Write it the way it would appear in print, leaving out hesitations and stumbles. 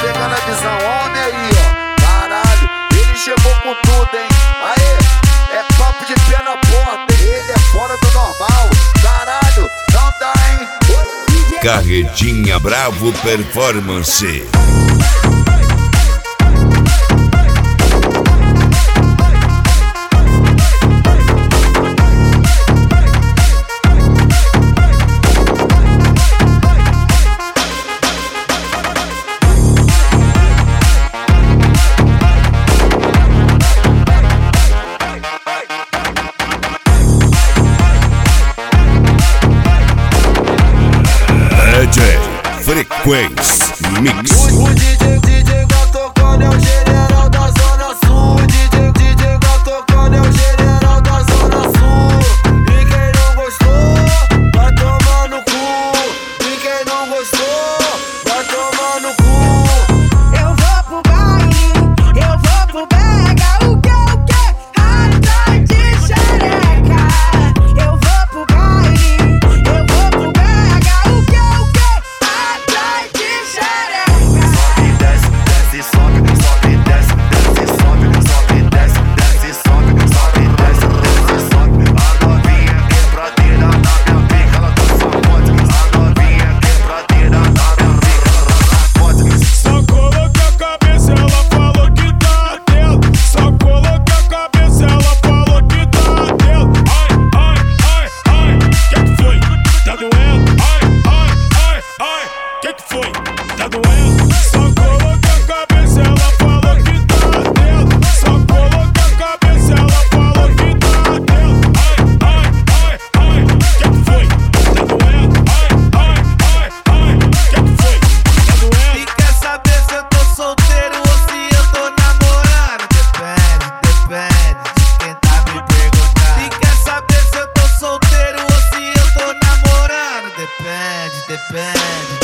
pegando a visão, homem aí, ó. Caralho, ele chegou com tudo, hein. Aê, é papo de pé na porta, hein? Ele é fora do normal. Caralho, não dá, hein. Carretinha Bravo Performance. Frequência Mix. O DJ Gal tocando é o general da Zona Sul. O DJ Gal tocando é o general da Zona Sul. E quem não gostou, vai tomar no cu. E quem não gostou, vai tomar no cu. Eu vou pro baile, eu vou pro brega. O que? Atrás de xereca. Eu vou pro baile, eu vou pro brega. O que? Atrás de xereca. Sobe, desce, desce, sobe, sobe, desce, desce, sobe, sobe, desce, desce, sobe, sobe, desce, desce, sobe. A novinha quebradeira na minha pica, ela tá famosa. A novinha quebradeira na minha pica, ela tá famosa. Só coloquei a cabeça, ela falou que tá atento. Só coloquei a cabeça, ela falou que tá atento. Ai, que foi? Tá doendo? Ai, que foi? Tá doendo? Só coloquei a cabeça, ela falou que tá atento. Só coloquei a cabeça, ela falou que tá atento. Ai, que foi? Tá doendo? Ai, que foi? Tá doendo? E quer saber se eu tô solteiro ou se eu tô namorando? Depende de quem tá me perguntando. E quer saber se eu tô solteiro ou se eu tô namorando? Depende